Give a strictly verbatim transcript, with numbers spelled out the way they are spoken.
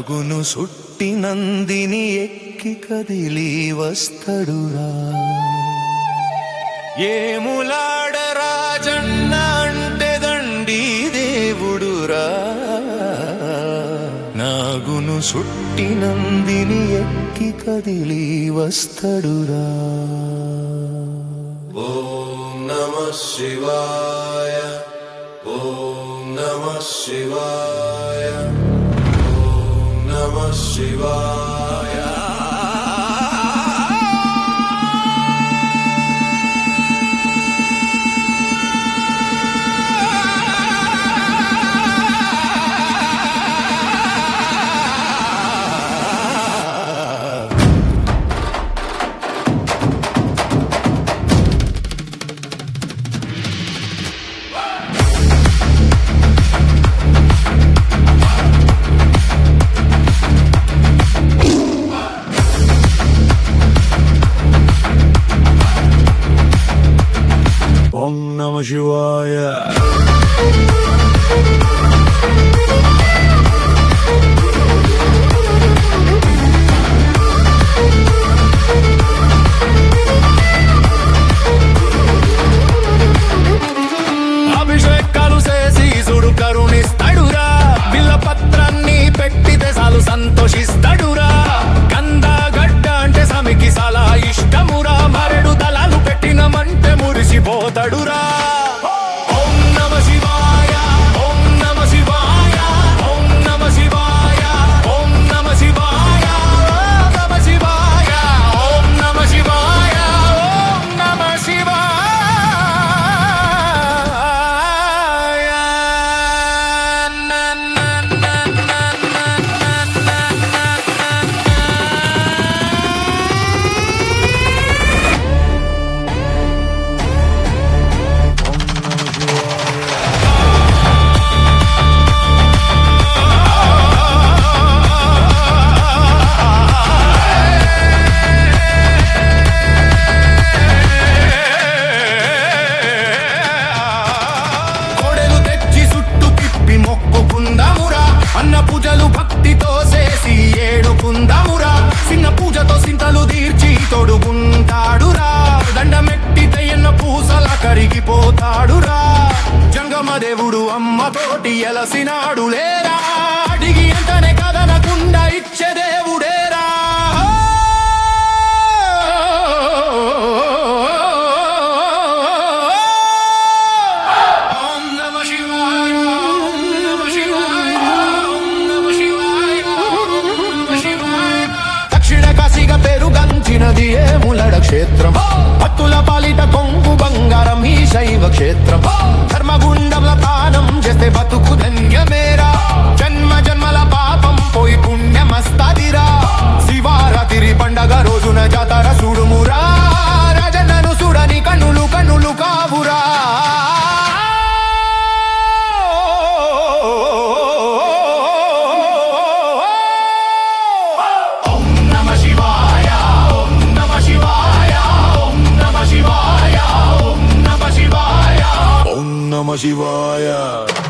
నాగును సుట్టి నందిని ఎక్కి కదిలి వస్తడురా ఏములాడ రాజన్న అంటే దండి దేవుడురా నాగును సుట్టి నందిని ఎక్కి కదిలి వస్తడురా ఓం నమః శివాయ ఓం నమః శివాయ ఓం నమః శివాయ ఓం నమః శివాయ అభిషేకాలు చేసి చూడు కరుణిస్తాడురా బిల్ల పత్రాన్ని పెట్టితే చాలు సంతోషిస్తాడురా కంద గడ్డ అంటే సమికి చాలా ఇష్టమురా మరెడు దళాలు పెట్టినమంటే మురిసిపోతాడురా ఓం నమ శివాయ ఓం నమ శివాయ ఓం నమ శివాయ ఓం నమ శివాయ ఓం నమ శివాయ ఓం నమ శివాయ ఓం నమ శివాయ అన్న పూజలు భక్తితో చేసి ఏడుకుందామురా చిన్న పూజతో సింతలు తీర్చి తొడుగుంటాడురా దండమెట్టితే ఎన్న పూసల కరిగిపోతాడురా జంగమ దేవుడు అమ్మతోటి ఎలసినాడు లేరా అడిగి ఎంతనే కదనకుండా ఇచ్చే దేవుడేరా పేరుగంచినది ఏములడ క్షేత్రం భక్తుల పాలిట కొంగు బంగారం ఈ శైవ క్షేత్రం ధర్మగుండంల పానం చేస్తే బతుకు ధన్యమేరా జన్మ జన్మల పాపం పోయి పుణ్యమస్తదిరా శివారాత్రి పండగ రోజున జాతర చూడుమురా రాజన్నను చూడని కన్నులు కన్నులు కావురా నమః శివాయ